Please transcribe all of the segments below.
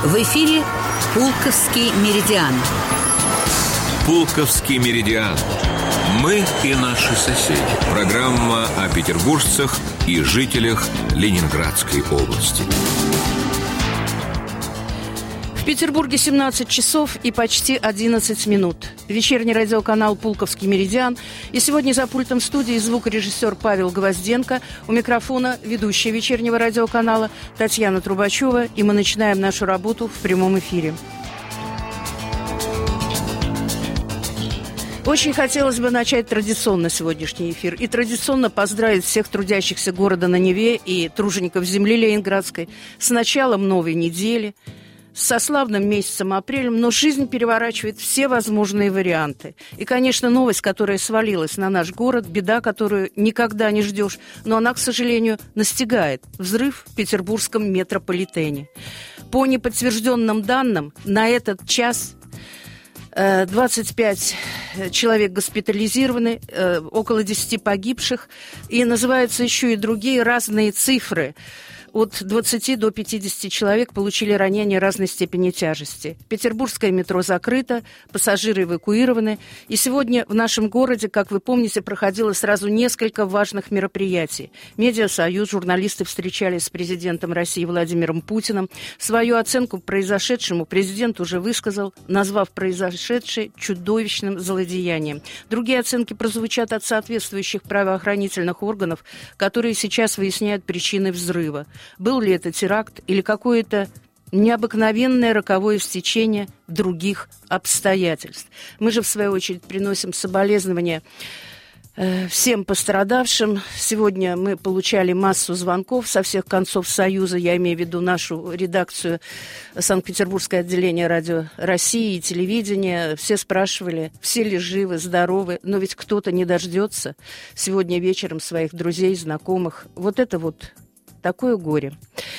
В эфире «Пулковский меридиан». «Пулковский меридиан». Мы и наши соседи. Программа о петербуржцах и жителях Ленинградской области. В Петербурге 17 часов и почти 11 минут. Вечерний радиоканал «Пулковский меридиан». И сегодня за пультом студии звукорежиссер Павел Гвозденко. У микрофона ведущая вечернего радиоканала Татьяна Трубачева. И мы начинаем нашу работу в прямом эфире. Очень хотелось бы начать традиционно сегодняшний эфир и традиционно поздравить всех трудящихся города на Неве и тружеников земли Ленинградской с началом новой недели, со славным месяцем апрелем, но жизнь переворачивает все возможные варианты. И, конечно, новость, которая свалилась на наш город, беда, которую никогда не ждешь, но она, к сожалению, настигает. Взрыв в петербургском метрополитене. По неподтвержденным данным, на этот час 25 человек госпитализированы, около 10 погибших, и называются еще и другие разные цифры. От 20 до 50 человек получили ранения разной степени тяжести. Петербургское метро закрыто, пассажиры эвакуированы. И сегодня в нашем городе, как вы помните, проходило сразу несколько важных мероприятий. Медиасоюз, журналисты встречались с президентом России Владимиром Путиным. Свою оценку произошедшему президент уже высказал, назвав произошедшее чудовищным злодеянием. Другие оценки прозвучат от соответствующих правоохранительных органов, которые сейчас выясняют причины взрыва. Был ли это теракт или какое-то необыкновенное роковое стечение других обстоятельств. Мы же, в свою очередь, приносим соболезнования всем пострадавшим. Сегодня мы получали массу звонков со всех концов Союза, я имею в виду нашу редакцию Санкт-Петербургское отделение Радио России и телевидения. Все спрашивали, все ли живы, здоровы, но ведь кто-то не дождется сегодня вечером своих друзей, знакомых. Вот это вот такое горе.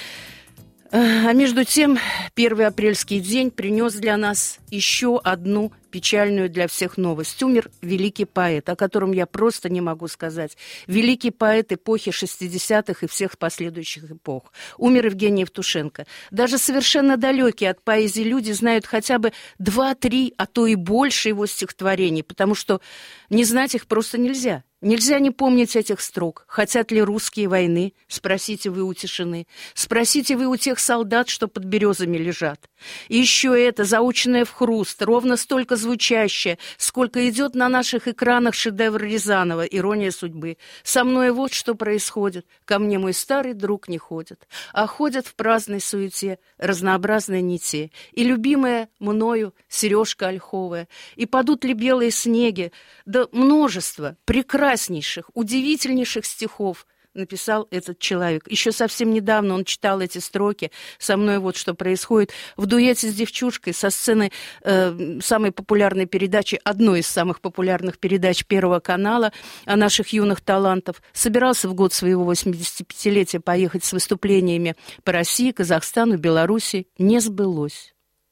А между тем, первый апрельский день принес для нас еще одну печальную для всех новость. Умер великий поэт, о котором я просто не могу сказать. Великий поэт эпохи 60-х и всех последующих эпох. Умер Евгений Евтушенко. Даже совершенно далекие от поэзии люди знают хотя бы 2-3, а то и больше его стихотворений, потому что не знать их просто нельзя. Нельзя не помнить этих строк. Хотят ли русские войны? Спросите вы у тишины. Спросите вы у тех солдат, что под березами лежат. И еще это, заученное в хруст, ровно столько звучащее, сколько идет на наших экранах шедевр Рязанова «Ирония судьбы». Со мной вот что происходит. Ко мне мой старый друг не ходит, а ходят в праздной суете, разнообразной не те. И любимая мною сережка ольховая. И падут ли белые снеги, да множество прекраснейших, удивительнейших стихов написал этот человек. Еще совсем недавно он читал эти строки. Со мной вот что происходит. В дуэте с девчушкой со сцены самой популярной передачи, одной из самых популярных передач Первого канала о наших юных талантах. Собирался в год своего 85-летия поехать с выступлениями по России, Казахстану, Беларуси. Не сбылось.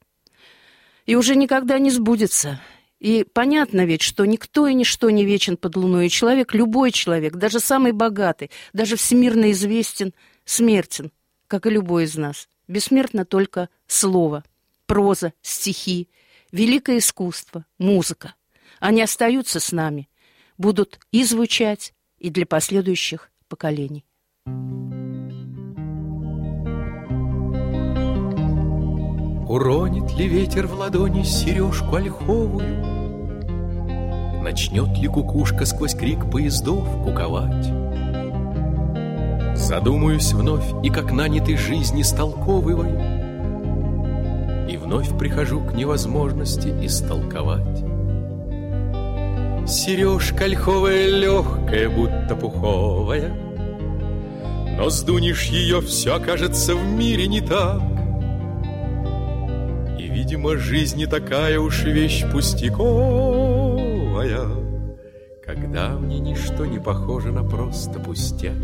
И уже никогда не сбудется. И понятно ведь, что никто и ничто не вечен под луной. И человек, любой человек, даже самый богатый, даже всемирно известен, смертен, как и любой из нас. Бессмертно только слово, проза, стихи, великое искусство, музыка. Они остаются с нами, будут и звучать, и для последующих поколений. Уронит ли ветер в ладони сережку ольховую? Начнет ли кукушка сквозь крик поездов куковать? Задумаюсь вновь и как нанятой жизни столковываю, и вновь прихожу к невозможности истолковать. Сережка ольховая легкая, будто пуховая, но сдунешь ее, все окажется в мире не так. Видимо, жизнь не такая уж вещь пустяковая, когда мне ничто не похоже на просто пустяк.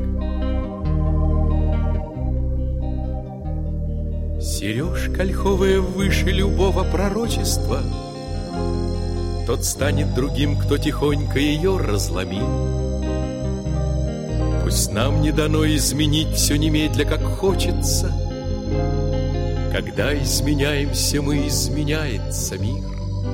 Сережка ольховая выше любого пророчества, тот станет другим, кто тихонько ее разломил. Пусть нам не дано изменить все немедля, как хочется, Когда изменяемся мы, изменяется мир.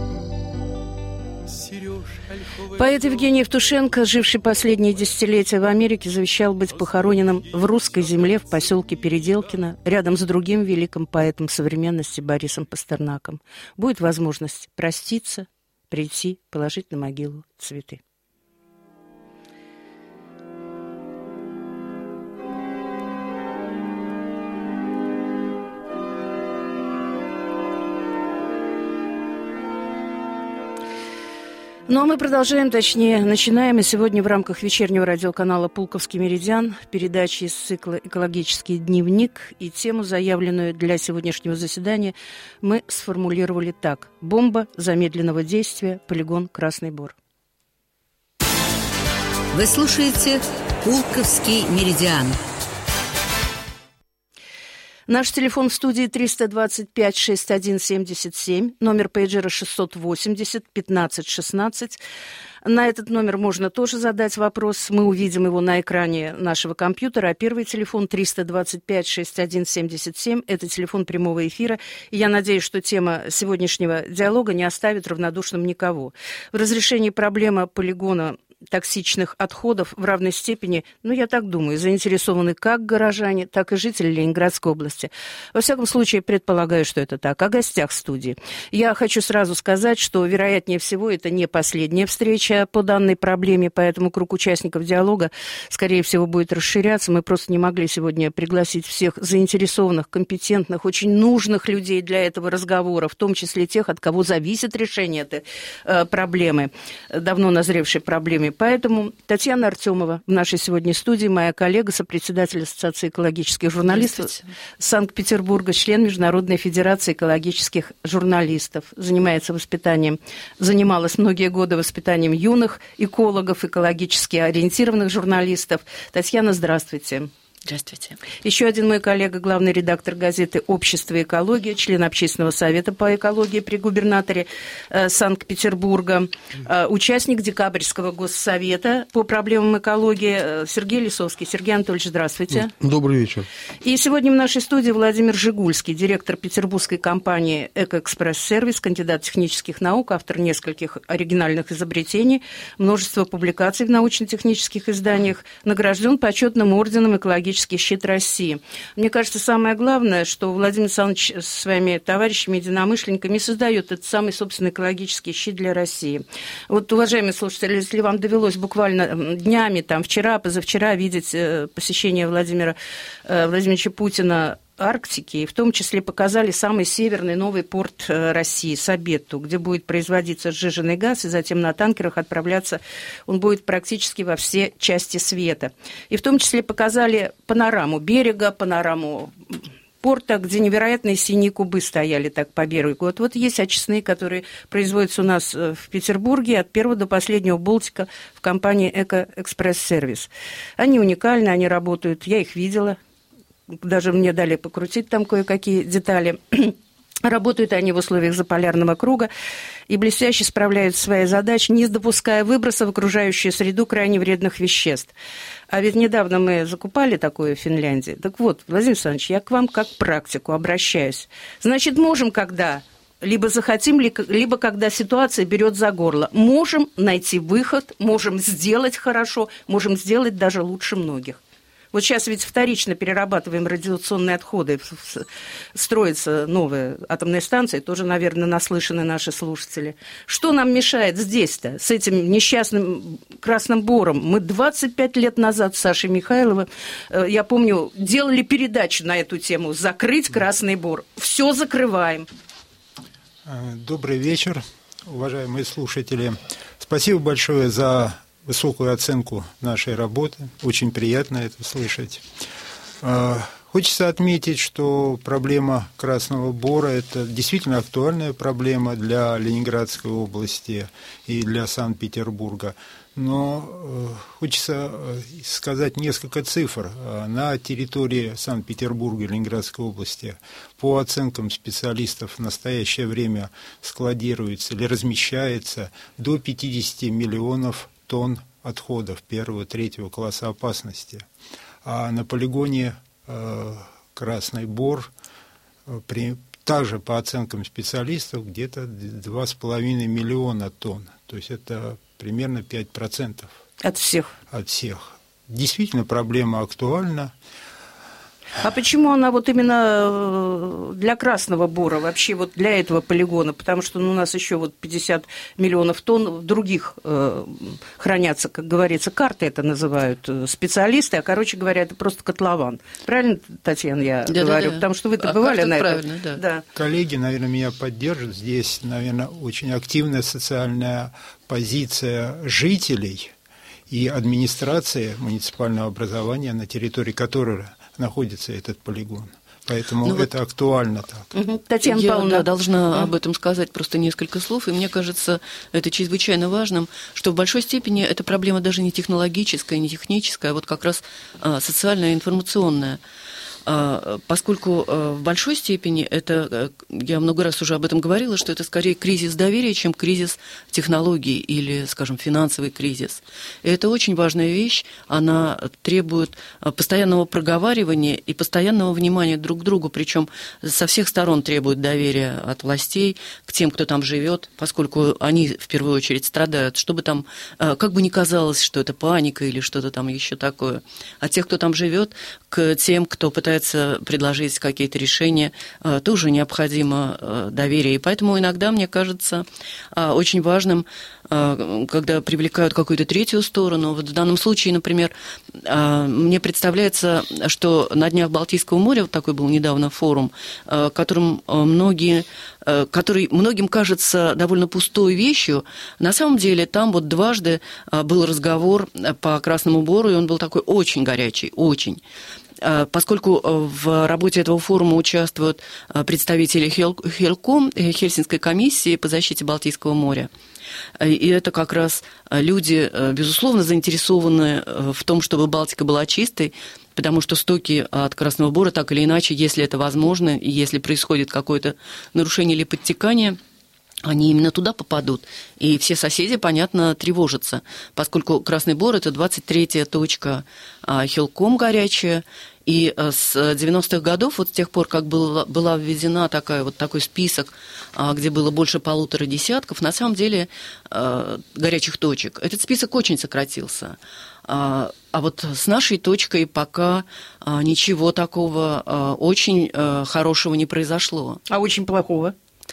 Поэт Евгений Евтушенко, живший последние десятилетия в Америке, завещал быть похороненным в русской земле в поселке Переделкино, рядом с другим великим поэтом современности Борисом Пастернаком. Будет возможность проститься, прийти, положить на могилу цветы. Ну, а мы продолжаем, точнее, начинаем. И сегодня в рамках вечернего радиоканала «Пулковский меридиан» передачи из цикла «Экологический дневник» и тему, заявленную для сегодняшнего заседания, мы сформулировали так. «Бомба замедленного действия. Полигон Красный Бор». Вы слушаете «Пулковский меридиан». Наш телефон в студии 325-6177, номер пейджера 680-15-16. На этот номер можно тоже задать вопрос. Мы увидим его на экране нашего компьютера. А первый телефон 325-6177 – это телефон прямого эфира. И я надеюсь, что тема сегодняшнего диалога не оставит равнодушным никого. В разрешении проблемы полигона токсичных отходов в равной степени, я так думаю, заинтересованы как горожане, так и жители Ленинградской области. Во всяком случае, предполагаю, что это так. О гостях студии. Я хочу сразу сказать, что, вероятнее всего, это не последняя встреча по данной проблеме, поэтому круг участников диалога, скорее всего, будет расширяться. Мы просто не могли сегодня пригласить всех заинтересованных, компетентных, очень нужных людей для этого разговора, в том числе тех, от кого зависит решение этой проблемы, давно назревшей проблемы. Поэтому Татьяна Артемова в нашей сегодня студии, моя коллега, сопредседатель Ассоциации экологических журналистов Санкт-Петербурга, член Международной федерации экологических журналистов, занималась многие годы воспитанием юных экологов, экологически ориентированных журналистов. Татьяна, здравствуйте. Здравствуйте. Еще один мой коллега, главный редактор газеты «Общество и экология», член общественного совета по экологии при губернаторе Санкт-Петербурга, участник Декабрьского госсовета по проблемам экологии Сергей Лисовский. Сергей Анатольевич, здравствуйте. Добрый вечер. И сегодня в нашей студии Владимир Жигульский, директор петербургской компании «Экоэкспресс-сервис», кандидат технических наук, автор нескольких оригинальных изобретений, множество публикаций в научно-технических изданиях, награжден почетным орденом «Экологический щит России». Мне кажется, самое главное, что Владимир Александрович со своими товарищами, единомышленниками создает этот самый, собственно, экологический щит для России. Вот, уважаемые слушатели, если вам довелось буквально днями, вчера, позавчера видеть посещение Владимира Владимировича Путина Арктики, и в том числе показали самый северный новый порт России, Сабетту, где будет производиться сжиженный газ, и затем на танкерах отправляться он будет практически во все части света. И в том числе показали панораму берега, панораму порта, где невероятные синие кубы стояли так по берегу. Вот есть очистные, которые производятся у нас в Петербурге от первого до последнего болтика в компании «Экоэкспресс-сервис». Они уникальны, они работают, я их видела. Даже мне дали покрутить там кое-какие детали. Работают они в условиях заполярного круга и блестяще справляются свои задачи, не допуская выброса в окружающую среду крайне вредных веществ. А ведь недавно мы закупали такое в Финляндии. Так вот, Владимир Александрович, я к вам как к практику обращаюсь. Значит, можем, когда либо захотим, либо когда ситуация берет за горло, можем найти выход, можем сделать хорошо, можем сделать даже лучше многих. Вот сейчас ведь вторично перерабатываем радиационные отходы, строится новая атомная станция, тоже, наверное, наслышаны наши слушатели. Что нам мешает здесь-то, с этим несчастным Красным Бором? Мы 25 лет назад с Сашей Михайловым, я помню, делали передачу на эту тему «Закрыть Красный Бор». Все закрываем. Добрый вечер, уважаемые слушатели. Спасибо большое за высокую оценку нашей работы. Очень приятно это слышать. Хочется отметить, что проблема Красного Бора – это действительно актуальная проблема для Ленинградской области и для Санкт-Петербурга. Но хочется сказать несколько цифр. На территории Санкт-Петербурга и Ленинградской области, по оценкам специалистов, в настоящее время складируется или размещается до 50 миллионов тонн отходов первого-третьего класса опасности. А на полигоне Красный Бор Также по оценкам специалистов где-то 2,5 миллиона тонн. То есть это примерно 5%. От всех. От всех. Действительно, проблема актуальна. А почему она вот именно для Красного Бора, вообще вот для этого полигона? Потому что у нас еще вот 50 миллионов тонн в других хранятся, как говорится, карты это называют специалисты, а, короче говоря, это просто котлован. Правильно, Татьяна, я говорю? Потому что вы-то бывали на этом. Да. Коллеги, наверное, меня поддержат. Здесь, наверное, очень активная социальная позиция жителей и администрации муниципального образования, на территории которого находится этот полигон. Поэтому это актуально так. Татьяна Павловна должна об этом сказать просто несколько слов, и мне кажется, это чрезвычайно важным, что в большой степени эта проблема даже не технологическая, не техническая, а вот как раз социальная, информационная. Поскольку в большой степени это, я много раз уже об этом говорила, что это скорее кризис доверия, чем кризис технологий или, скажем, финансовый кризис. И это очень важная вещь, она требует постоянного проговаривания и постоянного внимания друг к другу, причем со всех сторон требует доверия от властей к тем, кто там живет, поскольку они в первую очередь страдают, чтобы там, как бы ни казалось, что это паника или что-то там еще такое, от тех, кто там живет, к тем, кто пытается предложить какие-то решения, тоже необходимо доверие. И поэтому иногда, мне кажется, очень важным, когда привлекают какую-то третью сторону. Вот в данном случае, например, мне представляется, что на днях Балтийского моря, вот такой был недавно форум, который многим кажется довольно пустой вещью, на самом деле там вот дважды был разговор по Красному Бору, и он был такой очень горячий, очень. Поскольку в работе этого форума участвуют представители Хельком, Хельсинской комиссии по защите Балтийского моря, и это как раз люди, безусловно, заинтересованы в том, чтобы Балтика была чистой, потому что стоки от Красного Бора, так или иначе, если это возможно, и если происходит какое-то нарушение или подтекание, они именно туда попадут. И все соседи, понятно, тревожатся, поскольку Красный Бор – это 23-я точка Хельком горячая, и с 90-х годов, вот с тех пор, как была введена такой список, где было больше 1,5 десятков, на самом деле горячих точек, этот список очень сократился. А вот с нашей точкой пока ничего такого очень хорошего не произошло. А очень плохого?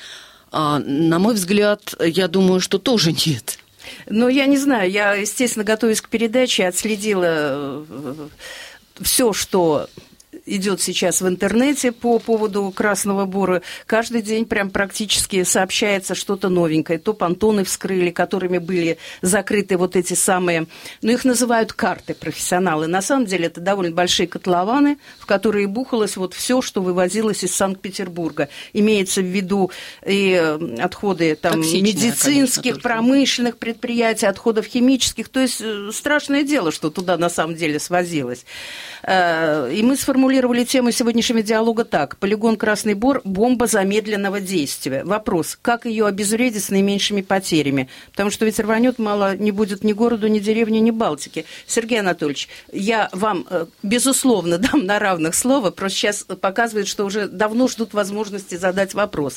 На мой взгляд, я думаю, что тоже нет. Ну, я не знаю, я, естественно, готовясь к передаче, отследила все, что идет сейчас в интернете по поводу Красного Бора. Каждый день прям практически сообщается что-то новенькое. То понтоны вскрыли, которыми были закрыты вот эти самые, их называют карты профессионалы. На самом деле это довольно большие котлованы, в которые бухалось вот все, что вывозилось из Санкт-Петербурга. Имеется в виду и отходы там, медицинских, конечно, промышленных предприятий, отходов химических. То есть страшное дело, что туда на самом деле свозилось. И мы сформулировали тему сегодняшнего диалога так. Полигон Красный Бор – бомба замедленного действия. Вопрос, как ее обезвредить с наименьшими потерями? Потому что ведь рванет мало не будет ни городу, ни деревни, ни Балтики. Сергей Анатольевич, я вам, безусловно, дам на равных слово, просто сейчас показывает, что уже давно ждут возможности задать вопрос.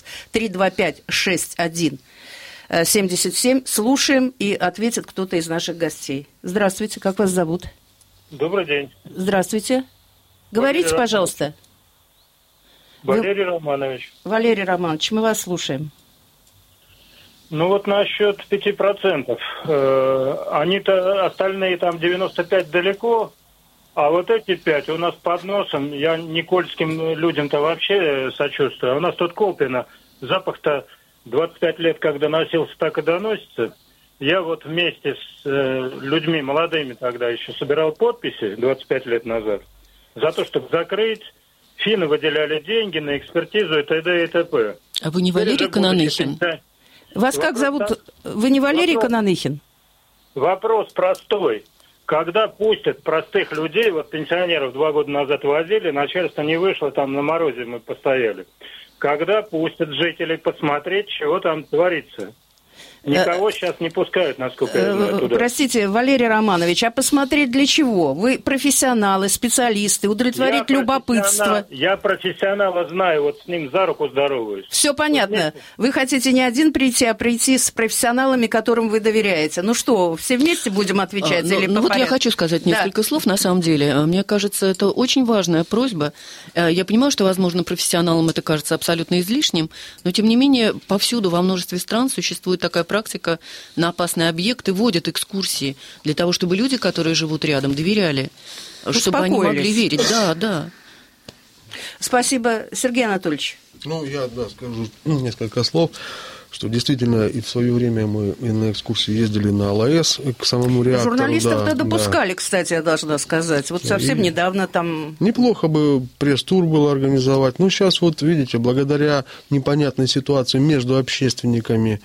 325-61-77. Слушаем, и ответит кто-то из наших гостей. Здравствуйте, как вас зовут? Добрый день. Здравствуйте. Говорите, пожалуйста. Валерий Романович. Валерий Романович, мы вас слушаем. Ну вот насчет 5%. Они-то, остальные там 95 далеко, а вот эти 5 у нас под носом. Я никольским людям-то вообще сочувствую. У нас тут Колпино. Запах-то 25 лет, как доносился, так и доносится. Я вот вместе с людьми молодыми тогда еще собирал подписи 25 лет назад за то, чтобы закрыть. Финны выделяли деньги на экспертизу и т.д. и т.п. А вы не Валерий Кононыхин? Вас как зовут? Вы не Валерий Кононыхин? Вопрос простой. Когда пустят простых людей, вот пенсионеров 2 года назад возили, начальство не вышло, там на морозе мы постояли. Когда пустят жителей посмотреть, чего там творится? Никого сейчас не пускают, насколько я знаю, туда. Простите, Валерий Романович, а посмотреть для чего? Вы профессионалы, специалисты, удовлетворить любопытство. Я профессионала знаю, вот с ним за руку здороваюсь. Все понятно. Вы хотите не один прийти, а прийти с профессионалами, которым вы доверяете. Ну что, все вместе будем отвечать или по вот порядку? Я хочу сказать несколько слов, на самом деле. Мне кажется, это очень важная просьба. Я понимаю, что, возможно, профессионалам это кажется абсолютно излишним, но, тем не менее, повсюду во множестве стран существует такая практика: на опасные объекты вводят экскурсии для того, чтобы люди, которые живут рядом, доверяли, чтобы они могли верить. Да. Спасибо. Сергей Анатольевич. Я скажу несколько слов, что действительно и в свое время мы и на экскурсии ездили на АЛС к самому реактору. Журналистов-то допускали, кстати, я должна сказать. Вот совсем недавно там... Неплохо бы пресс-тур было организовать. Но сейчас вот, видите, благодаря непонятной ситуации между общественниками,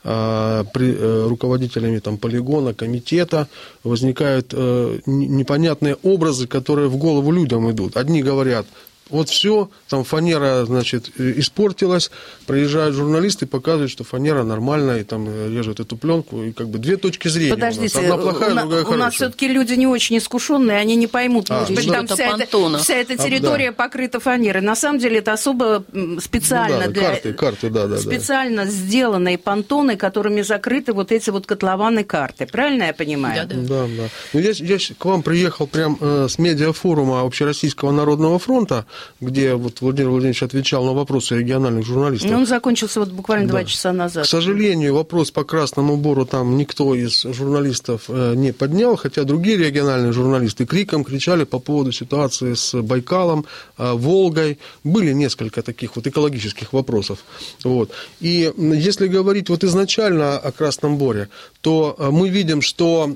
руководителями полигона, комитета, возникают непонятные образы, которые в голову людям идут. Одни говорят: вот все, там фанера, испортилась, приезжают журналисты, показывают, что фанера нормальная, и там режут эту пленку, и две точки зрения. Подождите, у нас. Одна плохая, другая хорошая. У нас все-таки люди не очень искушенные, они не поймут, может быть, там вся эта территория покрыта фанерой. На самом деле это особо специально специально сделанные понтоны, которыми закрыты вот эти вот котлованы карты. Правильно я понимаю? Да. Я к вам приехал прям с медиафорума Общероссийского народного фронта, где вот Владимир Владимирович отвечал на вопросы региональных журналистов. Он закончился вот буквально 2 часа назад. К сожалению, вопрос по Красному Бору там никто из журналистов не поднял, хотя другие региональные журналисты криком кричали по поводу ситуации с Байкалом, Волгой. Были несколько таких вот экологических вопросов. Вот. И если говорить вот изначально о Красном Боре, то мы видим, что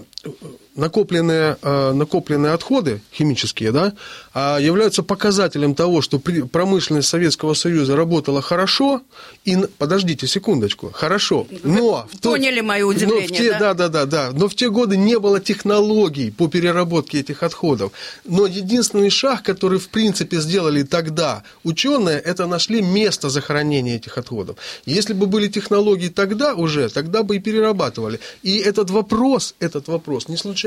накопленные отходы химические, являются показателем того, что промышленность Советского Союза работала хорошо, и, подождите секундочку, хорошо, но... Поняли мое удивление, да? Но в те годы не было технологий по переработке этих отходов. Но единственный шаг, который, в принципе, сделали тогда ученые, это нашли место захоронения этих отходов. Если бы были технологии тогда бы и перерабатывали. И этот вопрос не случайно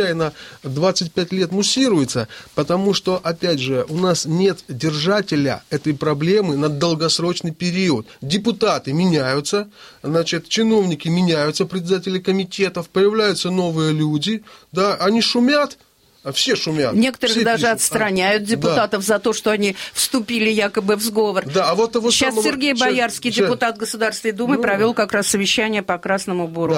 25 лет муссируется, потому что, опять же, у нас нет держателя этой проблемы на долгосрочный период. Депутаты меняются, чиновники меняются, председатели комитетов, появляются новые люди, они шумят. Все шумят. Некоторых все даже пишут. отстраняют депутатов за то, что они вступили якобы в сговор. Сейчас Сергей Боярский, депутат Государственной Думы, провел как раз совещание по Красному Бору.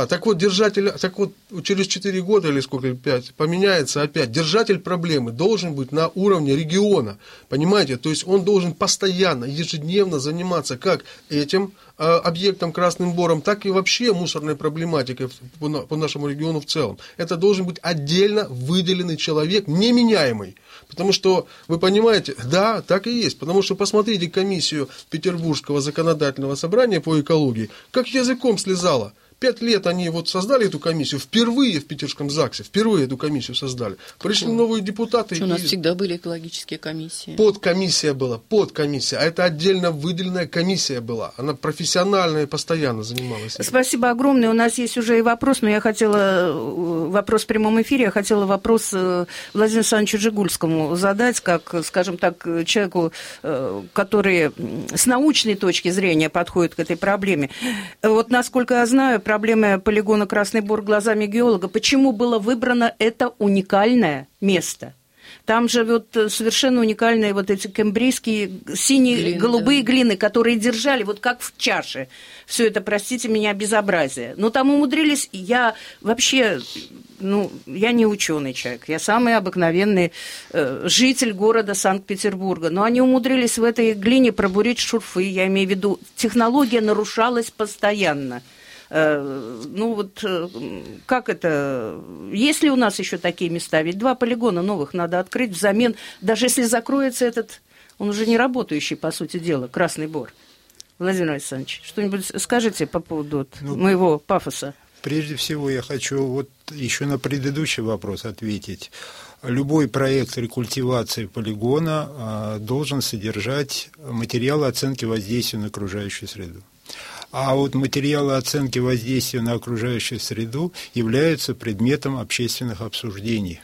Через 4 года или сколько, 5, поменяется опять. Держатель проблемы должен быть на уровне региона. Понимаете? То есть он должен постоянно, ежедневно заниматься как этим объектом Красным Бором, так и вообще мусорной проблематикой по нашему региону в целом. Это должен быть отдельно выделенный человек, неменяемый. Потому что, вы понимаете, да, так и есть. Потому что посмотрите комиссию Петербургского законодательного собрания по экологии, как языком слезала. 5 лет они создали эту комиссию, впервые в Питерском ЗАГСе, эту комиссию создали. Пришли новые депутаты. У нас всегда были экологические комиссии. Подкомиссия была, а это отдельно выделенная комиссия была. Она профессионально и постоянно занималась этим. Спасибо огромное. У нас есть уже и вопрос, но я хотела вопрос в прямом эфире, я хотела вопрос Владимиру Александровичу Жигульскому задать, как, скажем так, человеку, который с научной точки зрения подходит к этой проблеме. Вот, насколько я знаю, проблема полигона Красный Бор глазами геолога. Почему было выбрано это уникальное место? Там же совершенно уникальные эти кембрийские синие, голубые глины, которые держали, как в чаше. Все это, простите меня, безобразие. Но там умудрились, я не ученый человек, я самый обыкновенный житель города Санкт-Петербурга, но они умудрились в этой глине пробурить шурфы, я имею в виду, технология нарушалась постоянно. Как это? Есть ли у нас еще такие места? Ведь 2 полигона новых надо открыть взамен, даже если закроется этот, он уже не работающий, по сути дела, Красный Бор. Владимир Александрович, что-нибудь скажите по поводу моего пафоса? Прежде всего, я хочу еще на предыдущий вопрос ответить. Любой проект рекультивации полигона должен содержать материалы оценки воздействия на окружающую среду. а вот материалы оценки воздействия на окружающую среду являются предметом общественных обсуждений.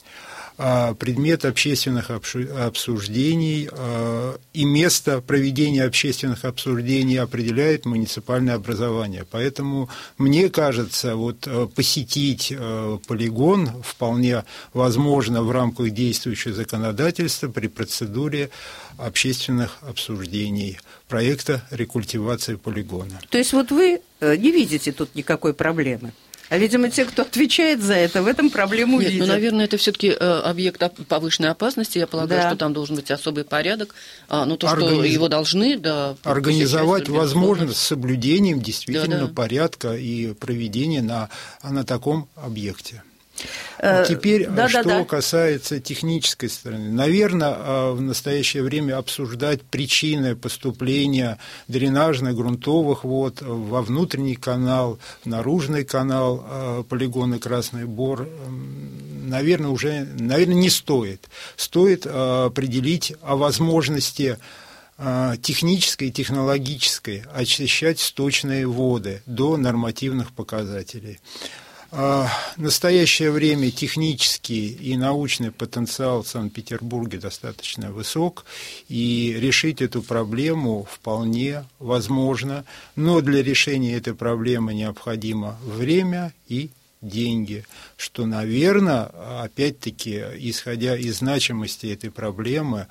Предмет общественных обсуждений и место проведения общественных обсуждений определяет муниципальное образование. Поэтому, мне кажется, вот посетить полигон вполне возможно в рамках действующего законодательства при процедуре общественных обсуждений проекта рекультивации полигона. То есть вот вы не видите тут никакой проблемы? А, видимо, те, кто отвечает за это, в этом проблему видят. Нет, наверное, это все-таки объект повышенной опасности. Я полагаю, что там должен быть особый порядок. Но то, что его должны... организовать возможность с соблюдением действительно порядка и проведения на таком объекте. Теперь, что касается технической стороны. Наверное, в настоящее время обсуждать причины поступления дренажно-грунтовых вод во внутренний канал, в наружный канал полигона Красный Бор, наверное, не стоит. Стоит определить о возможности технической и технологической очищать сточные воды до нормативных показателей. В настоящее время технический и научный потенциал в Санкт-Петербурге достаточно высок, и решить эту проблему вполне возможно, но для решения этой проблемы необходимо время и деньги, что, наверное, опять-таки, исходя из значимости этой проблемы,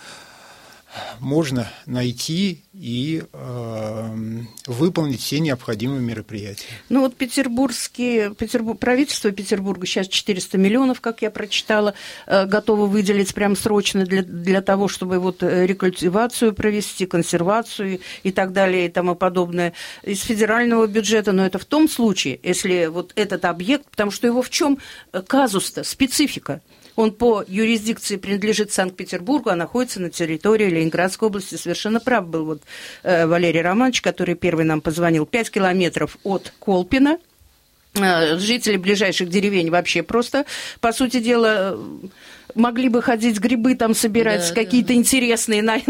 можно найти и выполнить все необходимые мероприятия. Ну вот правительство Петербурга сейчас 400 миллионов, как я прочитала, готово выделить прям срочно для того, чтобы вот рекультивацию провести, консервацию и так далее и тому подобное из федерального бюджета. Но это в том случае, если вот этот объект, потому что его в чем казус-то, специфика? Он по юрисдикции принадлежит Санкт-Петербургу, а находится на территории Ленинградской области. Совершенно прав был вот Валерий Романович, который первый нам позвонил. 5 километров от Колпина. Жители ближайших деревень вообще просто, по сути дела, могли бы ходить грибы там собирать, какие-то интересные на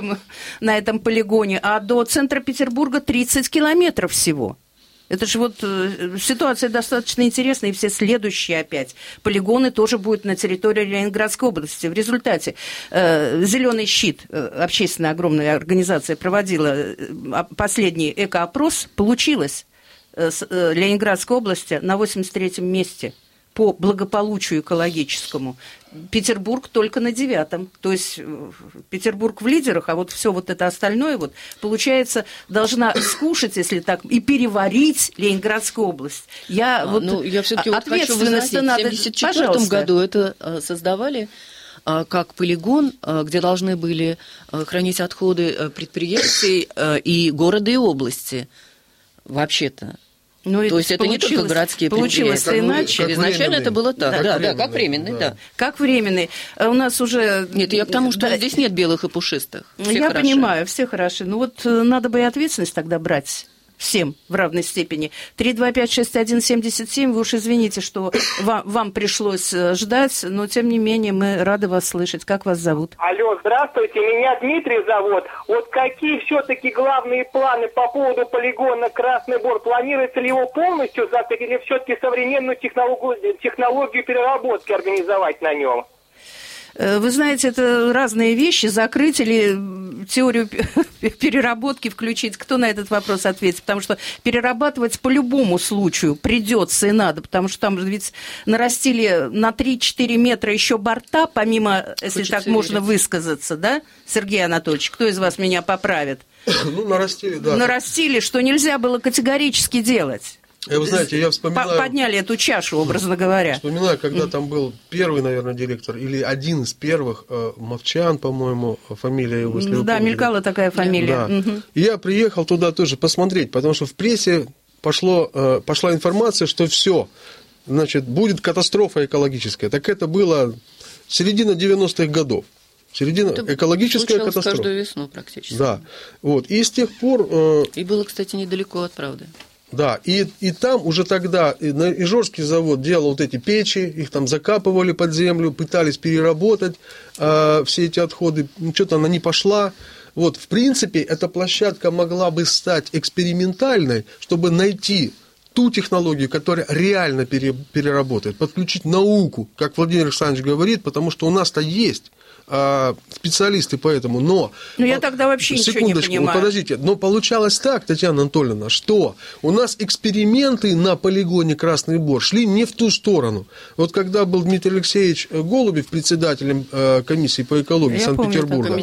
этом полигоне. А до центра Петербурга 30 километров всего. Это же вот ситуация достаточно интересная, и все следующие опять полигоны тоже будут на территории Ленинградской области. В результате «Зеленый щит», общественная огромная организация, проводила последний экоопрос, получилось Ленинградской области на 83-м месте по благополучию экологическому. Петербург только на 9-м. То есть Петербург в лидерах, а вот все вот это остальное, вот, получается, должна скушать, если так, и переварить Ленинградскую область. Я все-таки ответственность надо... В 1974 году это создавали как полигон, где должны были хранить отходы предприятий и города, и области. Вообще-то. То есть это не только городские получилось предприятия. Иначе. Изначально это было так. Как временный, да. Как временный. У нас уже... Нет, я к тому, что здесь нет белых и пушистых. Я понимаю, все хороши. Ну вот надо бы и ответственность тогда брать всем в равной степени. 325-6177, вы уж извините, что вам пришлось ждать, но тем не менее мы рады вас слышать. Как вас зовут? Алло, здравствуйте, меня Дмитрий зовут. Вот какие все-таки главные планы по поводу полигона Красный Бор? Планируется ли его полностью закрыть или все-таки современную технологию переработки организовать на нем? Вы знаете, это разные вещи. Закрыть или теорию переработки включить? Кто на этот вопрос ответит? Потому что перерабатывать по любому случаю придется и надо, потому что там ведь нарастили на 3-4 метра еще борта, помимо, если так можно высказаться, да, Сергей Анатольевич? Кто из вас меня поправит? Нарастили, да. Нарастили, что нельзя было категорически делать. Вы знаете, я вспоминаю... Подняли эту чашу, образно говоря. Вспоминаю, когда там был первый, наверное, директор, или один из первых, Мовчан, по-моему, фамилия его. Да, мелькала такая фамилия. Да. И я приехал туда тоже посмотреть, потому что в прессе пошла информация, что все, значит, будет катастрофа экологическая. Так это было середина 90-х годов. Экологическая катастрофа. Каждую весну практически. Да. Вот. И с тех пор... И было, кстати, недалеко от правды. Да, и там уже тогда Ижорский завод делал вот эти печи, их там закапывали под землю, пытались переработать все эти отходы, что-то она не пошла. Вот, в принципе, эта площадка могла бы стать экспериментальной, чтобы найти ту технологию, которая реально переработает, подключить науку, как Владимир Александрович говорит, потому что у нас-то есть специалисты по этому, но... Ну, я тогда вообще ничего не понимаю. Вот подождите, но получалось так, Татьяна Анатольевна, что у нас эксперименты на полигоне Красный Бор шли не в ту сторону. Вот когда был Дмитрий Алексеевич Голубев председателем комиссии по экологии Санкт-Петербурга...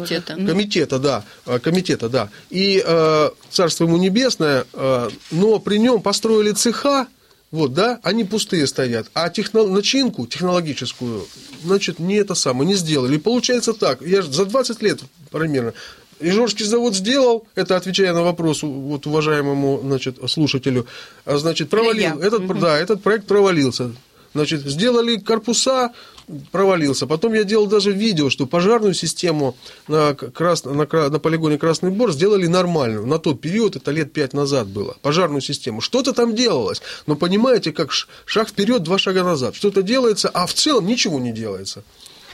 Комитета, да. И царство ему небесное, но при нем построили цеха, вот, да, они пустые стоят, а начинку технологическую, значит, не сделали. И получается так, я же за 20 лет примерно Ижорский завод сделал, это отвечая на вопрос вот уважаемому, значит, слушателю, значит, провалил, этот проект провалился. Значит, сделали корпуса, провалился. Потом я делал даже видео, что пожарную систему на полигоне Красный Бор сделали нормальную. На тот период, это лет 5 назад было, пожарную систему. Что-то там делалось, но понимаете, как шаг вперед, 2 шага назад. Что-то делается, а в целом ничего не делается.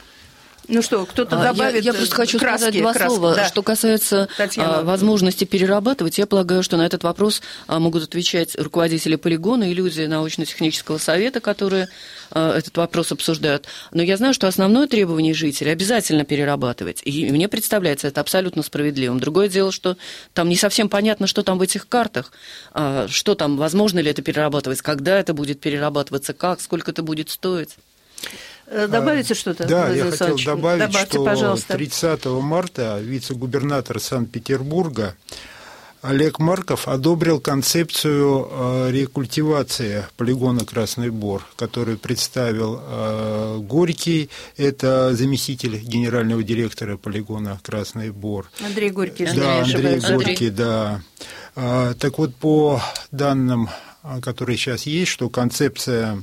Ну что, кто-то добавит Я просто хочу сказать два слова. Да. Что касается возможности перерабатывать, я полагаю, что на этот вопрос могут отвечать руководители полигона и люди научно-технического совета, которые этот вопрос обсуждают. Но я знаю, что основное требование жителей обязательно перерабатывать. И мне представляется это абсолютно справедливым. Другое дело, что там не совсем понятно, что там в этих картах, что там, возможно ли это перерабатывать, когда это будет перерабатываться, как, сколько это будет стоить. Добавите что-то? Да, я хотел добавить, добавьте, что пожалуйста. 30 марта вице-губернатор Санкт-Петербурга Олег Марков одобрил концепцию рекультивации полигона Красный Бор, которую представил Горький, это заместитель генерального директора полигона Красный Бор. Андрей Горький. Да, Андрей Горький, да. Так вот, по данным, которые сейчас есть, что концепция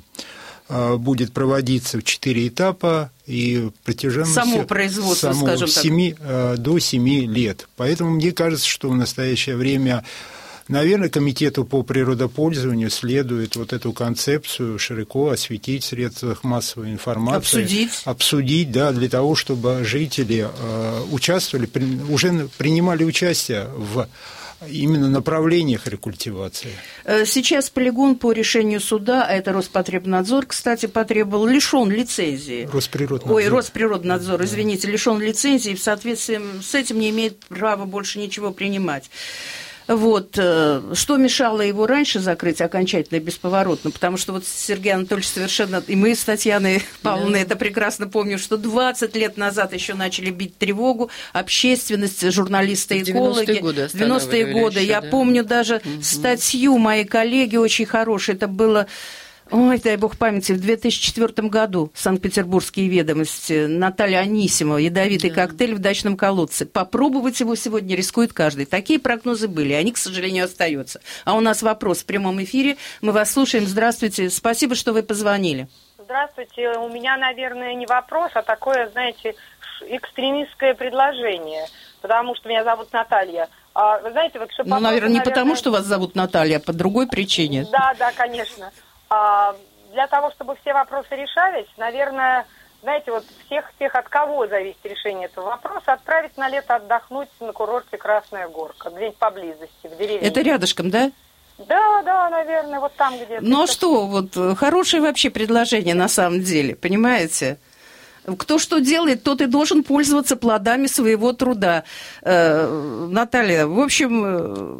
будет проводиться в 4 этапа и протяженностью само производство, скажем так, до 7 лет. Поэтому мне кажется, что в настоящее время, наверное, комитету по природопользованию следует вот эту концепцию широко осветить в средствах массовой информации. Обсудить, да, для того, чтобы жители участвовали, уже принимали участие в именно направлениях рекультивации. Сейчас полигон по решению суда, а это Роспотребнадзор, кстати, потребовал, лишен лицензии. Росприроднадзор, извините, лишен лицензии, и в соответствии с этим не имеет права больше ничего принимать. Вот. Что мешало его раньше закрыть окончательно и бесповоротно? Потому что вот Сергей Анатольевич совершенно, и мы с Татьяной Павловной это прекрасно помним, что 20 лет назад еще начали бить тревогу, общественность, журналисты, экологи. 90-е годы. Я помню даже статью моей коллеги очень хорошей, это было... Ой, дай бог памяти, в 2004 году Санкт-Петербургские ведомости, Наталья Анисимова, ядовитый коктейль в дачном колодце. Попробовать его сегодня рискует каждый. Такие прогнозы были, они, к сожалению, остаются. А у нас вопрос в прямом эфире. Мы вас слушаем. Здравствуйте. Спасибо, что вы позвонили. Здравствуйте. У меня, наверное, не вопрос, а такое, знаете, экстремистское предложение. Потому что меня зовут Наталья. Вы знаете, вот Шиповалов, наверное, не потому, что вас зовут Наталья, а по другой причине. Да, конечно. Для того, чтобы все вопросы решались, наверное, знаете, вот всех тех, от кого зависит решение этого вопроса, отправить на лето отдохнуть на курорте Красная Горка, где-нибудь поблизости, в деревне. Это рядышком, да? Да, наверное, вот там где-то. Ну а что, вот хорошее вообще предложение на самом деле, понимаете? Кто что делает, тот и должен пользоваться плодами своего труда. Наталья, в общем,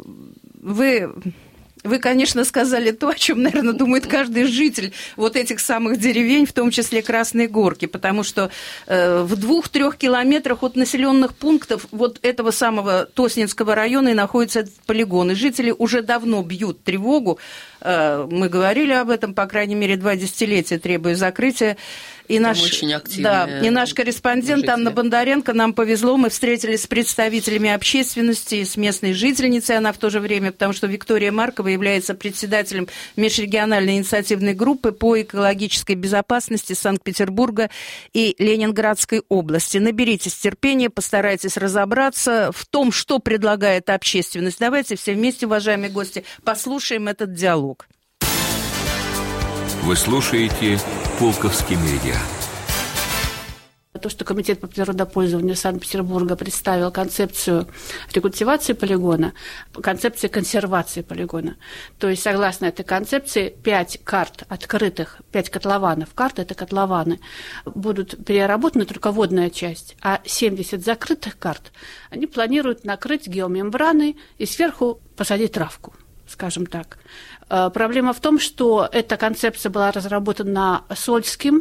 Вы, конечно, сказали то, о чем, наверное, думает каждый житель вот этих самых деревень, в том числе Красной Горки, потому что в 2-3 километрах от населенных пунктов вот этого самого Тоснинского района и находится этот полигон. И жители уже давно бьют тревогу. Мы говорили об этом, по крайней мере, 2 десятилетия требуя закрытия. И наш корреспондент жители. Анна Бондаренко, нам повезло, мы встретились с представителями общественности, с местной жительницей, она в то же время, потому что Виктория Маркова является председателем межрегиональной инициативной группы по экологической безопасности Санкт-Петербурга и Ленинградской области. Наберитесь терпения, постарайтесь разобраться в том, что предлагает общественность. Давайте все вместе, уважаемые гости, послушаем этот диалог. Вы слушаете «Пулковский меридиан». То, что Комитет по природопользованию Санкт-Петербурга представил концепцию рекультивации полигона, концепцию консервации полигона. То есть, согласно этой концепции, 5 карт открытых, 5 котлованов, карты – это котлованы, будут переработаны только водная часть, а 70 закрытых карт они планируют накрыть геомембраной и сверху посадить травку, скажем так. Проблема в том, что эта концепция была разработана Сольским.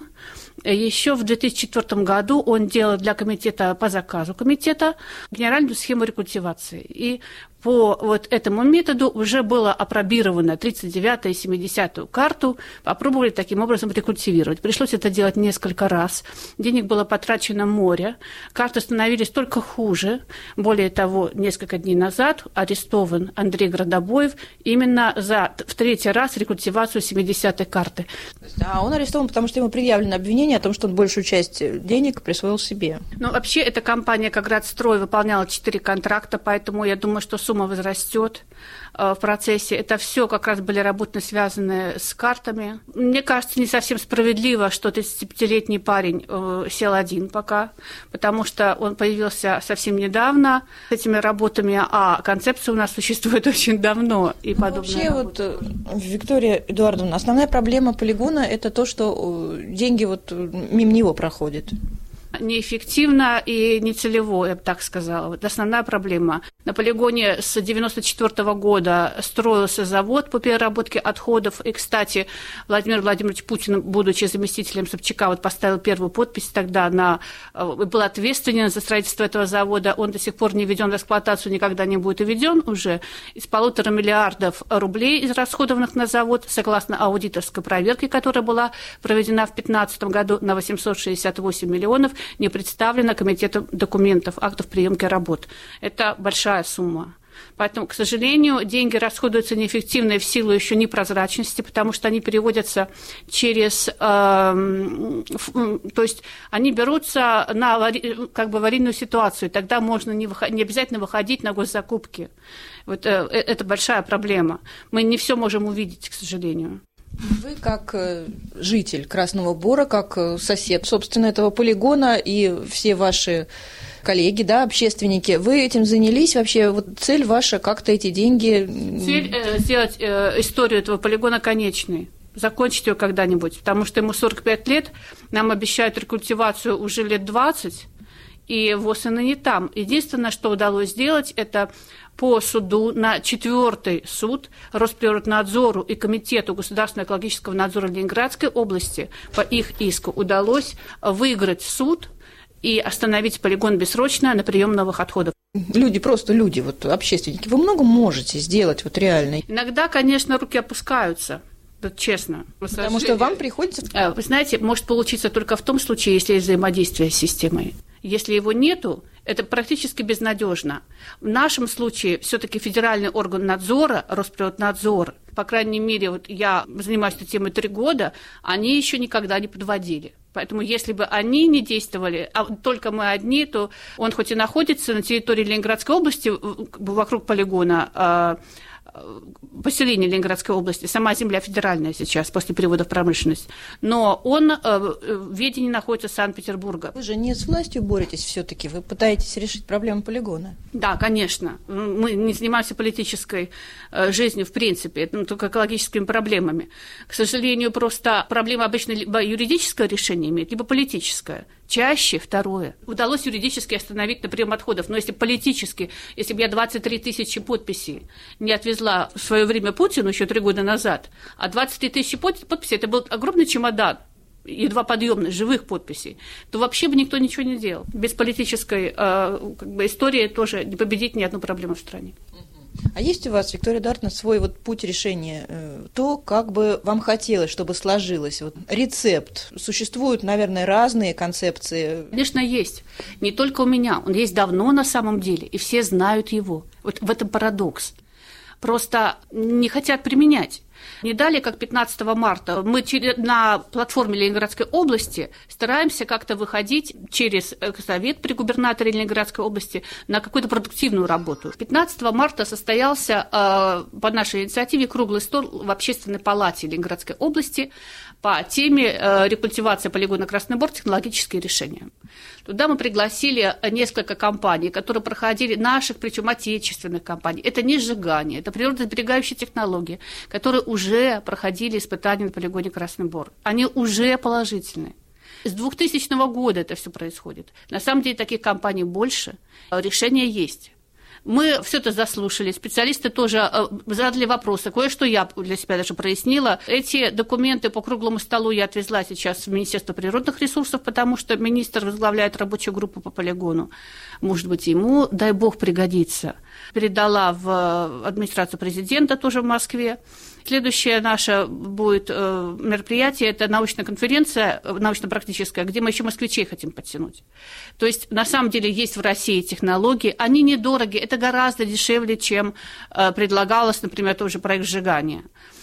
Еще в 2004 году он делал для комитета, по заказу комитета, генеральную схему рекультивации. И по вот этому методу уже было опробировано 39-ю и 70-ю карту, попробовали таким образом рекультивировать. Пришлось это делать несколько раз. Денег было потрачено море. Карты становились только хуже. Более того, несколько дней назад арестован Андрей Градобоев именно за в 3-й раз рекультивацию 70-й карты. А он арестован, потому что ему предъявлено обвинение о том, что он большую часть денег присвоил себе. Ну, вообще, эта компания «Коградстрой» выполняла 4 контракта, поэтому я думаю, что сумма возрастет в процессе. Это все как раз были работы, связанные с картами. Мне кажется, не совсем справедливо, что 35-летний парень сел один пока, потому что он появился совсем недавно с этими работами, а концепция у нас существует очень давно. И подобные вообще, Виктория Эдуардовна, основная проблема полигона – это то, что деньги мимо него проходят. Неэффективно и нецелево, я бы так сказала. Вот основная проблема. На полигоне с 1994 года строился завод по переработке отходов. И, кстати, Владимир Владимирович Путин, будучи заместителем Собчака, поставил первую подпись тогда, был ответственен за строительство этого завода. Он до сих пор не введен в эксплуатацию, никогда не будет введен уже. Из 1,5 миллиарда рублей, израсходованных на завод, согласно аудиторской проверке, которая была проведена в 2015 году, на 868 миллионов, не представлено комитетом документов, актов приемки работ. Это большая сумма. Поэтому, к сожалению, деньги расходуются неэффективно в силу еще непрозрачности, потому что они переводятся через... то есть они берутся на аварийную ситуацию, тогда можно не обязательно выходить на госзакупки. Это большая проблема. Мы не все можем увидеть, к сожалению. Вы как житель Красного Бора, как сосед, собственно, этого полигона и все ваши коллеги, общественники, вы этим занялись? Вообще, цель ваша как-то эти деньги... Цель сделать историю этого полигона конечной, закончить ее когда-нибудь, потому что ему 45 лет, нам обещают рекультивацию уже лет 20, и ВОС и ныне там. Единственное, что удалось сделать, это по суду на 4-й суд Росприроднадзору и Комитету государственного экологического надзора Ленинградской области по их иску удалось выиграть суд и остановить полигон бессрочно на прием новых отходов. Люди, общественники, вы много можете сделать реально? Иногда, конечно, руки опускаются. Честно. Потому что вам приходится... Вы знаете, может получиться только в том случае, если есть взаимодействие с системой. Если его нету, это практически безнадежно. В нашем случае все-таки федеральный орган надзора, Росприроднадзор, по крайней мере, я занимаюсь этой темой 3 года, они еще никогда не подводили. Поэтому если бы они не действовали, а только мы одни, то он хоть и находится на территории Ленинградской области, вокруг полигона, поселение Ленинградской области, сама земля федеральная сейчас, после перевода в промышленность, но он в ведении находится Санкт-Петербурга. Вы же не с властью боретесь все-таки, вы пытаетесь решить проблему полигона. Да, конечно. Мы не занимаемся политической жизнью в принципе, только экологическими проблемами. К сожалению, просто проблема обычно либо юридическое решение имеет, либо политическое. Чаще второе. Удалось юридически остановить на прием отходов, но если политически, если бы я 23 тысячи подписей не отвезла в свое время Путину еще 3 года назад, а 23 тысячи подписей, это был огромный чемодан, едва подъемный, живых подписей, то вообще бы никто ничего не делал. Без политической истории тоже не победить ни одну проблему в стране. А есть у вас, Виктория Эдуардовна, свой путь решения, то, как бы вам хотелось, чтобы сложилось, рецепт? Существуют, наверное, разные концепции. Конечно, есть. Не только у меня, он есть давно на самом деле, и все знают его. В этом парадокс. Просто не хотят применять. Не далее, как 15 марта, мы на платформе Ленинградской области стараемся как-то выходить через совет при губернаторе Ленинградской области на какую-то продуктивную работу. 15 марта состоялся по нашей инициативе круглый стол в Общественной палате Ленинградской области по теме рекультивация полигона Красный Бор, технологические решения. Туда мы пригласили несколько компаний, которые проходили, наших, причем отечественных компаний. Это не сжигание, это природосберегающие технологии, которые уже проходили испытания на полигоне Красный Бор. Они уже положительны. С 2000 года это все происходит. На самом деле таких компаний больше, решения есть. Мы все это заслушали, специалисты тоже задали вопросы, кое-что я для себя даже прояснила. Эти документы по круглому столу я отвезла сейчас в Министерство природных ресурсов, потому что министр возглавляет рабочую группу по полигону. Может быть, ему, дай бог, пригодится. Передала в администрацию президента тоже в Москве. Следующее наше будет мероприятие – это научная конференция, научно-практическая, где мы еще москвичей хотим подтянуть. То есть, на самом деле, есть в России технологии, они недорогие, это гораздо дешевле, чем предлагалось, например, тоже проект сжигания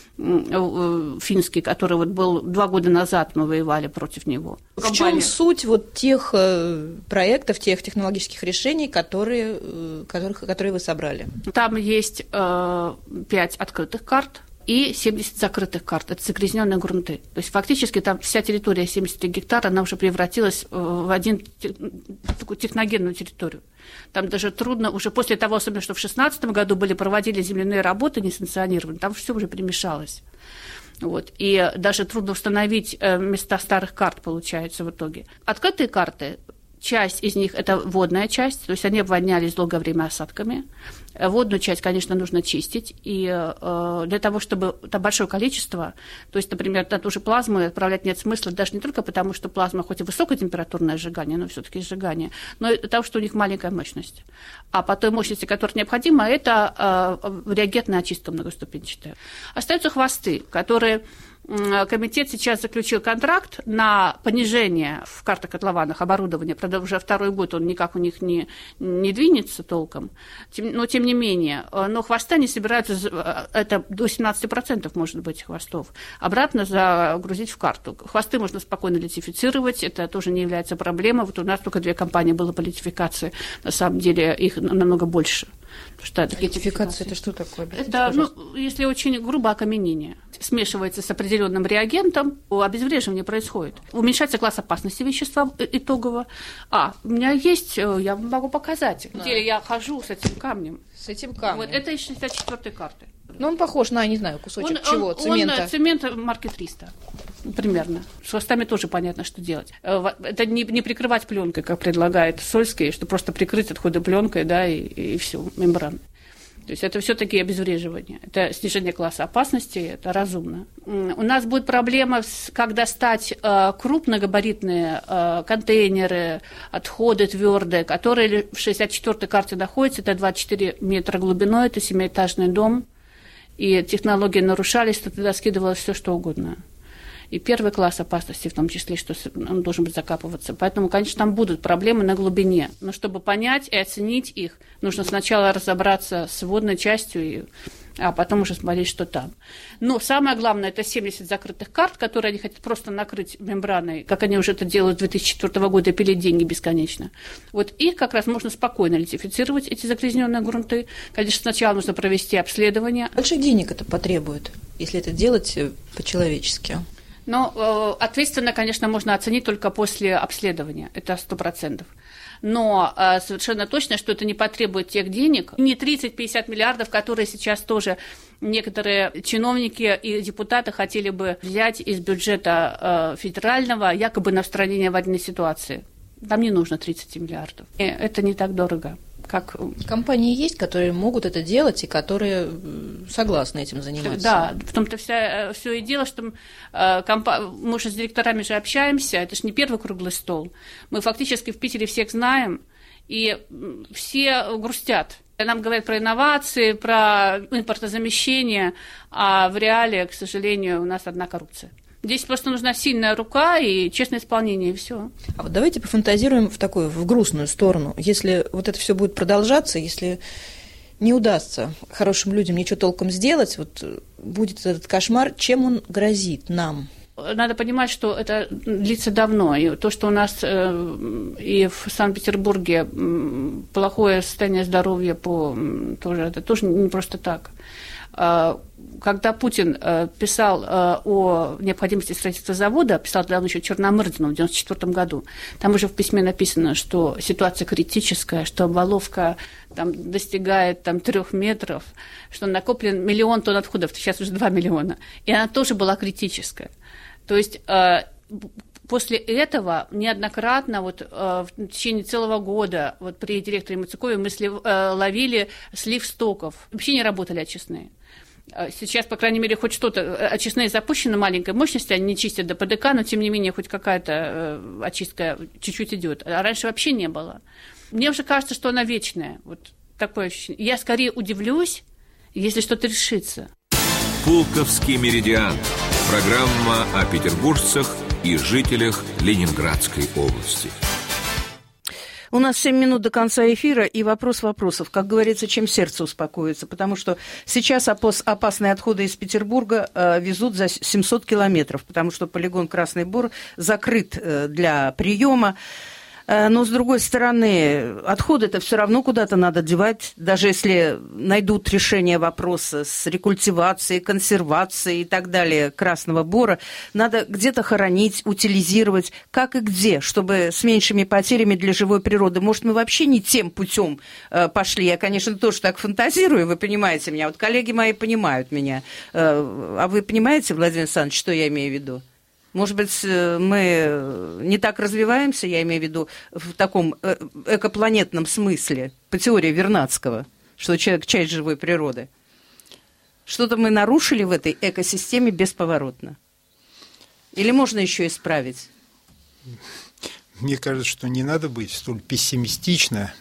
финский, который вот был 2 года назад, мы воевали против него. В чем суть вот тех проектов, тех технологических решений, которые вы собрали? Там есть 5 открытых карт и 70 закрытых карт. Это загрязненные грунты. То есть фактически там вся территория 73 гектара, она уже превратилась в такую техногенную территорию. Там даже трудно, уже после того, особенно что в 2016 году проводили земляные работы несанкционированные, там все уже перемешалось. Вот. И даже трудно установить места старых карт, получается, в итоге. Открытые карты, часть из них – это водная часть, то есть они обводнялись долгое время осадками. Водную часть, конечно, нужно чистить, и для того, чтобы там большое количество, то есть, например, на ту же плазму отправлять нет смысла, даже не только потому, что плазма хоть и высокотемпературное сжигание, но все-таки сжигание, но и потому, что у них маленькая мощность. А по той мощности, которая необходима, это реагентная очистка многоступенчатая. Остаются хвосты, которые комитет сейчас заключил контракт на понижение в картах котлованах оборудования. Правда, уже 2-й год он никак у них не двинется толком. Но тем не менее. Но хвосты они собираются, это до 17% может быть хвостов, обратно загрузить в карту. Хвосты можно спокойно литифицировать, это тоже не является проблемой. Вот у нас только 2 компании было по литификации. На самом деле их намного больше. Литификация – это что такое? Это, если очень грубо, окаменение. Смешивается с определенным реагентом, обезвреживание происходит. Уменьшается класс опасности вещества итогово. У меня есть, я могу показать. Да. Где я хожу с этим камнем. С этим камнем. Вот, это из 64-й карты. Он похож на, не знаю, кусочек цемента. Цемент марки 300. Примерно. С хвостами тоже понятно, что делать. Это не прикрывать пленкой, как предлагает Сольский, что просто прикрыть отходы пленкой, да, и все, мембраны. То есть это все-таки обезвреживание. Это снижение класса опасности, это разумно. У нас будет проблема, как достать крупногабаритные контейнеры, отходы твердые, которые в 64-й карте находятся. Это 24 метра глубиной, это 7-этажный дом. И технологии нарушались, то туда скидывалось все что угодно. И 1-й класс опасности, в том числе, что он должен быть закапываться. Поэтому, конечно, там будут проблемы на глубине. Но чтобы понять и оценить их, нужно сначала разобраться с водной частью, а потом уже смотреть, что там. Но самое главное, это 70 закрытых карт, которые они хотят просто накрыть мембраной, как они уже это делают с 2004 года, и пилить деньги бесконечно. Вот их как раз можно спокойно литифицировать, эти загрязненные грунты. Конечно, сначала нужно провести обследование. Больших денег это потребует, если это делать по-человечески. Но ответственно, конечно, можно оценить только после обследования, это 100%. Но совершенно точно, что это не потребует тех денег, не 30-50 миллиардов, которые сейчас тоже некоторые чиновники и депутаты хотели бы взять из бюджета федерального, якобы на устранение аварийной ситуации. Там не нужно 30 миллиардов. И это не так дорого. Как... Компании есть, которые могут это делать и которые согласны этим заниматься. Да, в том-то все и дело, что мы же с директорами же общаемся, это же не 1-й круглый стол. Мы фактически в Питере всех знаем, и все грустят. Нам говорят про инновации, про импортозамещение, а в реале, к сожалению, у нас одна коррупция. Здесь просто нужна сильная рука и честное исполнение, и все. А вот давайте пофантазируем в грустную сторону. Если вот это все будет продолжаться, если не удастся хорошим людям ничего толком сделать, вот будет этот кошмар, чем он грозит нам? Надо понимать, что это длится давно. И то, что у нас и в Санкт-Петербурге плохое состояние здоровья, это тоже не просто так. Когда Путин писал о необходимости строительства завода, писал тогда еще Черномырдину в 1994 году, там уже в письме написано, что ситуация критическая, что обваловка там достигает 3 метров, что накоплен 1 миллион тонн отходов, сейчас уже 2 миллиона, и она тоже была критическая. То есть после этого неоднократно в течение целого года при директоре Мацукове мы ловили слив стоков, вообще не работали очистные. Сейчас, по крайней мере, хоть что-то, очистные запущены маленькой мощности, они не чистят до ПДК, но, тем не менее, хоть какая-то очистка чуть-чуть идет. А раньше вообще не было. Мне уже кажется, что она вечная. Вот такое ощущение. Я скорее удивлюсь, если что-то решится. Пулковский меридиан. Программа о петербуржцах и жителях Ленинградской области. У нас 7 минут до конца эфира, и вопрос вопросов. Как говорится, чем сердце успокоится, потому что сейчас опасные отходы из Петербурга везут за 700 километров, потому что полигон Красный Бор закрыт для приема. Но, с другой стороны, отходы-то все равно куда-то надо девать, даже если найдут решение вопроса с рекультивацией, консервацией и так далее Красного Бора. Надо где-то хоронить, утилизировать, как и где, чтобы с меньшими потерями для живой природы. Может, мы вообще не тем путем пошли? Я, конечно, тоже так фантазирую, вы понимаете меня. Вот коллеги мои понимают меня. А вы понимаете, Владимир Александрович, что я имею в виду? Может быть, мы не так развиваемся, я имею в виду в таком экопланетном смысле, по теории Вернадского, что человек – часть живой природы. Что-то мы нарушили в этой экосистеме бесповоротно. Или можно еще исправить? Мне кажется, что не надо быть столь пессимистично.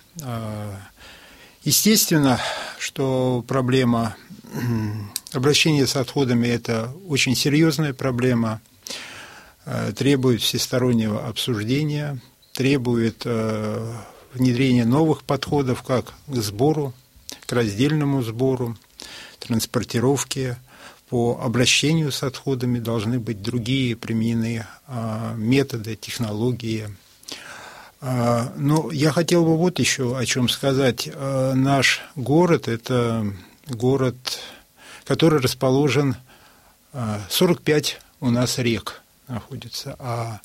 Естественно, что проблема обращения с отходами – это очень серьезная проблема, требует всестороннего обсуждения, требует внедрения новых подходов как к сбору, к раздельному сбору, транспортировке. По обращению с отходами должны быть другие применены методы, технологии. Но я хотел бы вот еще о чем сказать. Наш город – это город, который расположен 45 у нас рек находится,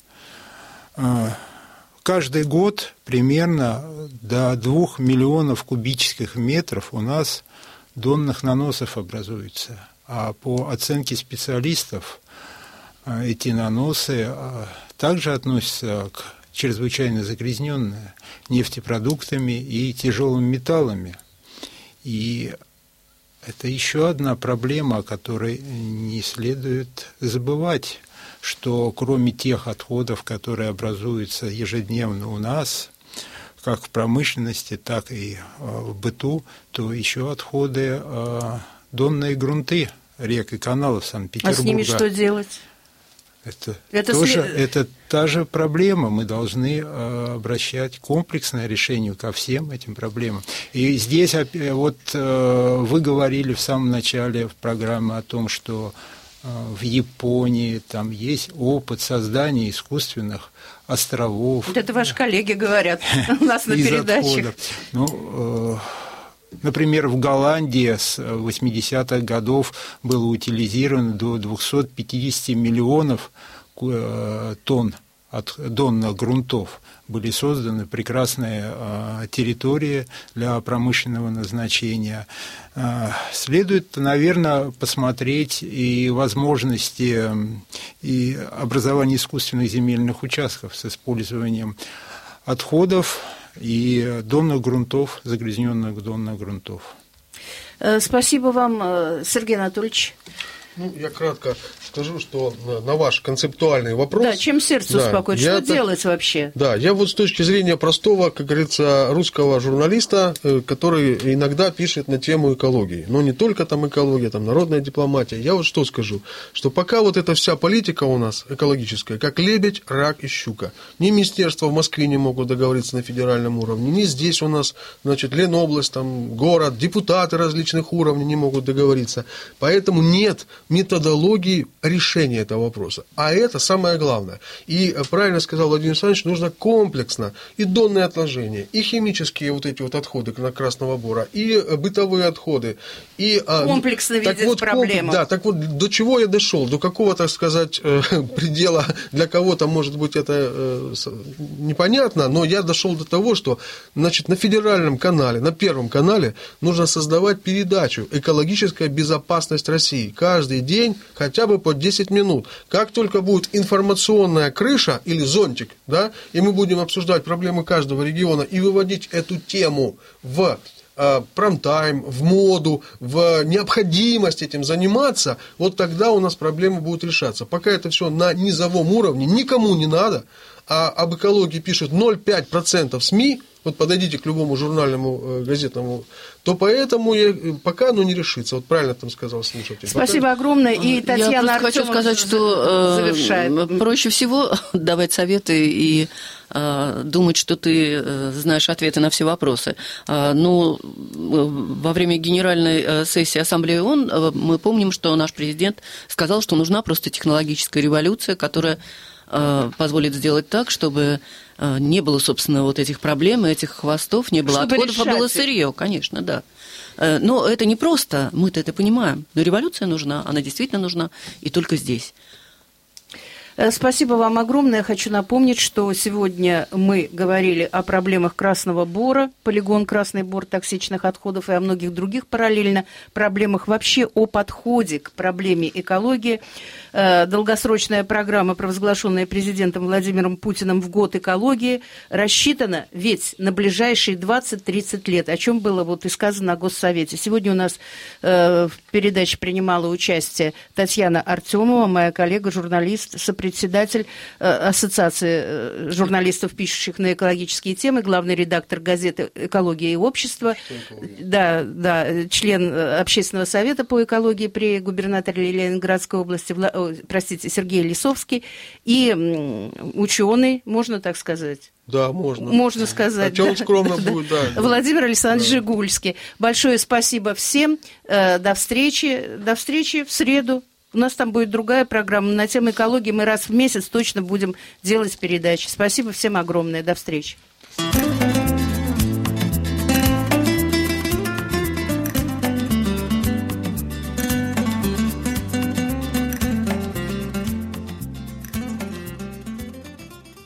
каждый год примерно до 2 миллионов кубических метров у нас донных наносов образуется. А по оценке специалистов эти наносы также относятся к чрезвычайно загрязненным нефтепродуктами и тяжелыми металлами. И это еще одна проблема, о которой не следует забывать, что кроме тех отходов, которые образуются ежедневно у нас, как в промышленности, так и в быту, то еще отходы донные грунты рек и каналов Санкт-Петербурга. А с ними что делать? Это та же проблема. Мы должны обращать комплексное решение ко всем этим проблемам. И здесь вот вы говорили в самом начале программы о том, что в Японии там есть опыт создания искусственных островов. Вот это ваши коллеги говорят у нас на передачах. Например, в Голландии с 80-х годов было утилизировано до 250 миллионов тонн от донных грунтов. Были созданы прекрасные территории для промышленного назначения. Следует, наверное, посмотреть и возможности и образования искусственных земельных участков с использованием отходов и донных грунтов, загрязненных донных грунтов. Спасибо вам, Сергей Анатольевич. Я кратко скажу, что на ваш концептуальный вопрос... Да, чем сердце успокоить, что делать вообще? Да, я вот с точки зрения простого, как говорится, русского журналиста, который иногда пишет на тему экологии, но не только там экология, там народная дипломатия, я вот что скажу, что пока вот эта вся политика у нас экологическая, как лебедь, рак и щука, ни министерства в Москве не могут договориться на федеральном уровне, ни здесь у нас, значит, Ленобласть, там, город, депутаты различных уровней не могут договориться, поэтому нет методологии решения этого вопроса, а это самое главное. И правильно сказал Владимир Александрович, нужно комплексно и донные отложения, и химические вот эти вот отходы Красного Бора, и бытовые отходы, и комплексно видеть проблему. Да, так вот до чего я дошел, до какого, так сказать, предела, для кого-то может быть это непонятно, но я дошел до того, что, значит, на федеральном канале, на Первом канале нужно создавать передачу «Экологическая безопасность России» каждый день хотя бы по 10 минут. Как только будет информационная крыша или зонтик, да, и мы будем обсуждать проблемы каждого региона и выводить эту тему в прайм-тайм, в моду, в необходимость этим заниматься, вот тогда у нас проблемы будут решаться. Пока это все на низовом уровне, никому не надо, а об экологии пишут 0,5% СМИ, вот подойдите к любому журнальному, газетному, то поэтому пока оно не решится. Вот правильно там сказал слушатель. Спасибо огромное. И Татьяна Я хочу сказать, что проще всего давать советы и думать, что ты знаешь ответы на все вопросы. Но во время генеральной сессии Ассамблеи ООН мы помним, что наш президент сказал, что нужна просто технологическая революция, которая позволит сделать так, чтобы не было, собственно, вот этих проблем, этих хвостов, не было отходов, а было сырье, конечно, да. Но это не просто, мы-то это понимаем. Но революция нужна, она действительно нужна, и только здесь. Спасибо вам огромное. Я хочу напомнить, что сегодня мы говорили о проблемах Красного Бора, полигон Красный Бор токсичных отходов и о многих других параллельно проблемах, вообще о подходе к проблеме экологии. Долгосрочная программа, провозглашенная президентом Владимиром Путиным в год экологии, рассчитана ведь на ближайшие 20-30 лет, о чем было вот и сказано на Госсовете. Сегодня у нас в передаче принимала участие Татьяна Артемова, моя коллега, журналист, сопредседатель Ассоциации журналистов, пишущих на экологические темы, главный редактор газеты «Экология и общество», да, член Общественного совета по экологии при губернаторе Ленинградской области, Сергей Лисовский, и ученый, можно так сказать? Да, можно. Можно сказать. Хотя он скромно будет, да. Владимир Александрович Жигульский. Большое спасибо всем. До встречи в среду. У нас там будет другая программа на тему экологии. Мы раз в месяц точно будем делать передачи. Спасибо всем огромное. До встречи.